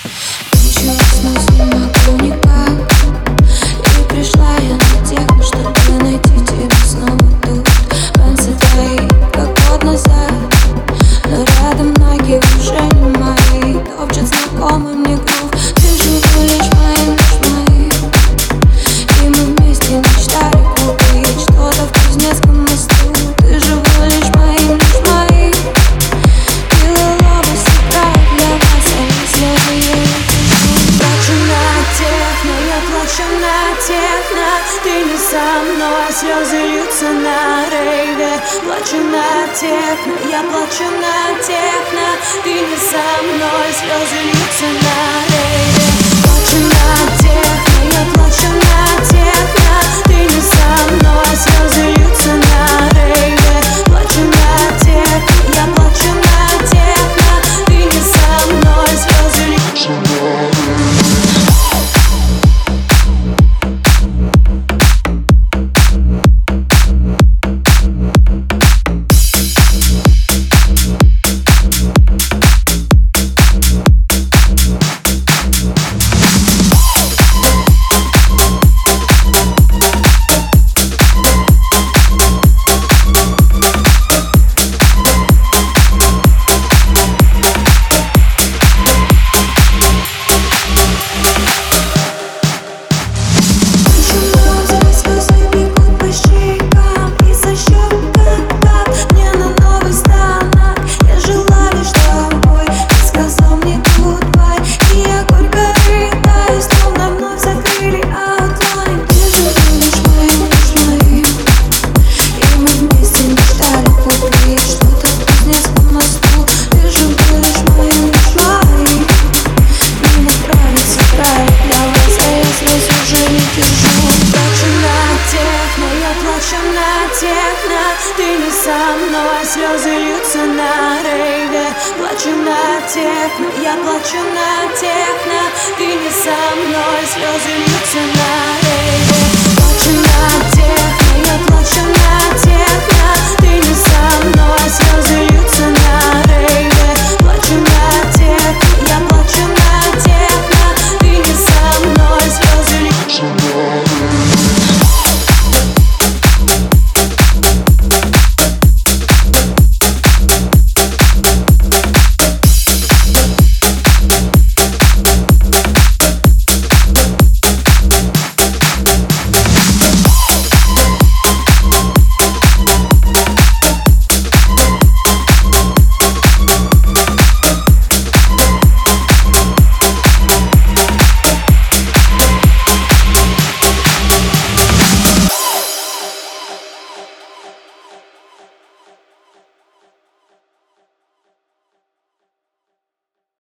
Ничего смысла не могу никак. И пришла я на техно, чтобы найти тебя снова тут. Пальцы твои, как год назад, но рядом ноги уже не мои. Топчет знакомый мне грув. Ты живу лишь моим, и мы вместе мечтали купить что-то в Кузнецком мосту. Ты живу лишь моим, Белый сыграет для вас, а я слезы еле пишу. Плачу на техно, я плачу на техно. Ты не со мной, слезы льются на рейве. Плачу на техно, я плачу на техно. Ты не со мной, слезы льются на рейве. Плачу на техно, я плачу на техно. Ты не со мной, слезы льются на рейве. Плачу на техно, я плачу на техно. Ты не со мной, слезы льются на рейве. Ты не со мной, слезы льются на рейве. Плачу на техно, я плачу на техно. Ты не со мной, слезы льются на рейве. Плачу на техно, я плачу на техно. Ты не со мной, слезы льются на рейве.